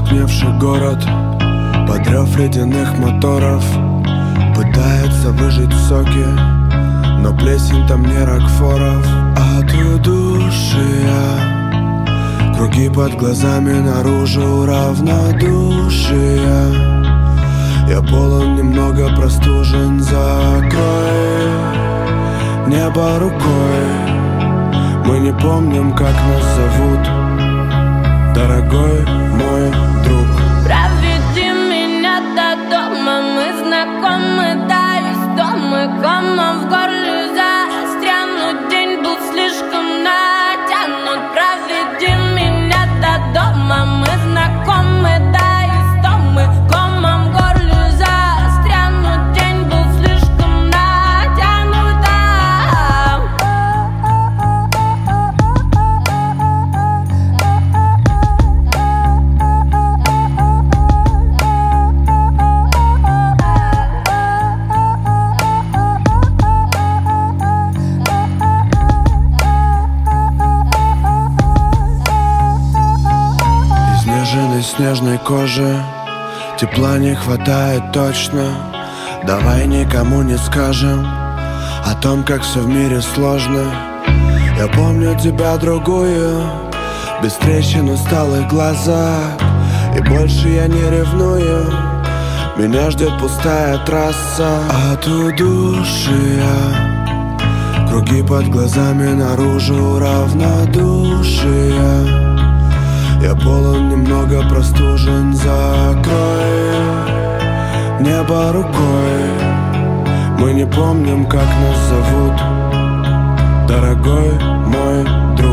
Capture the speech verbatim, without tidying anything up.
потускневший город под рев ледяных моторов пытается выжить соки, но плесень там не рокфоров. От удушья круги под глазами, наружу равнодушия. Я полон, немного простужен, закрой небо рукой. Мы не помним, как нас зовут, дорогой мой друг. Проведи меня до дома, мы знакомы, да, из дома. Комом в горле застрянут, день был слишком натянут. Проведи меня до дома, мы знакомы, да, из дома. Комом в горле застрянут, день был слишком натянут, да. Изнеженной снежной кожи тепла не хватает точно. Давай никому не скажем о том, как все в мире сложно. Я помню тебя другую, без трещин, усталых глазах. И больше я не ревную, меня ждет пустая трасса. От удушья круги под глазами, наружу равнодушия. Я полон, немного простужен, закрой небо рукой. Мы не помним, как нас зовут, дорогой мой друг.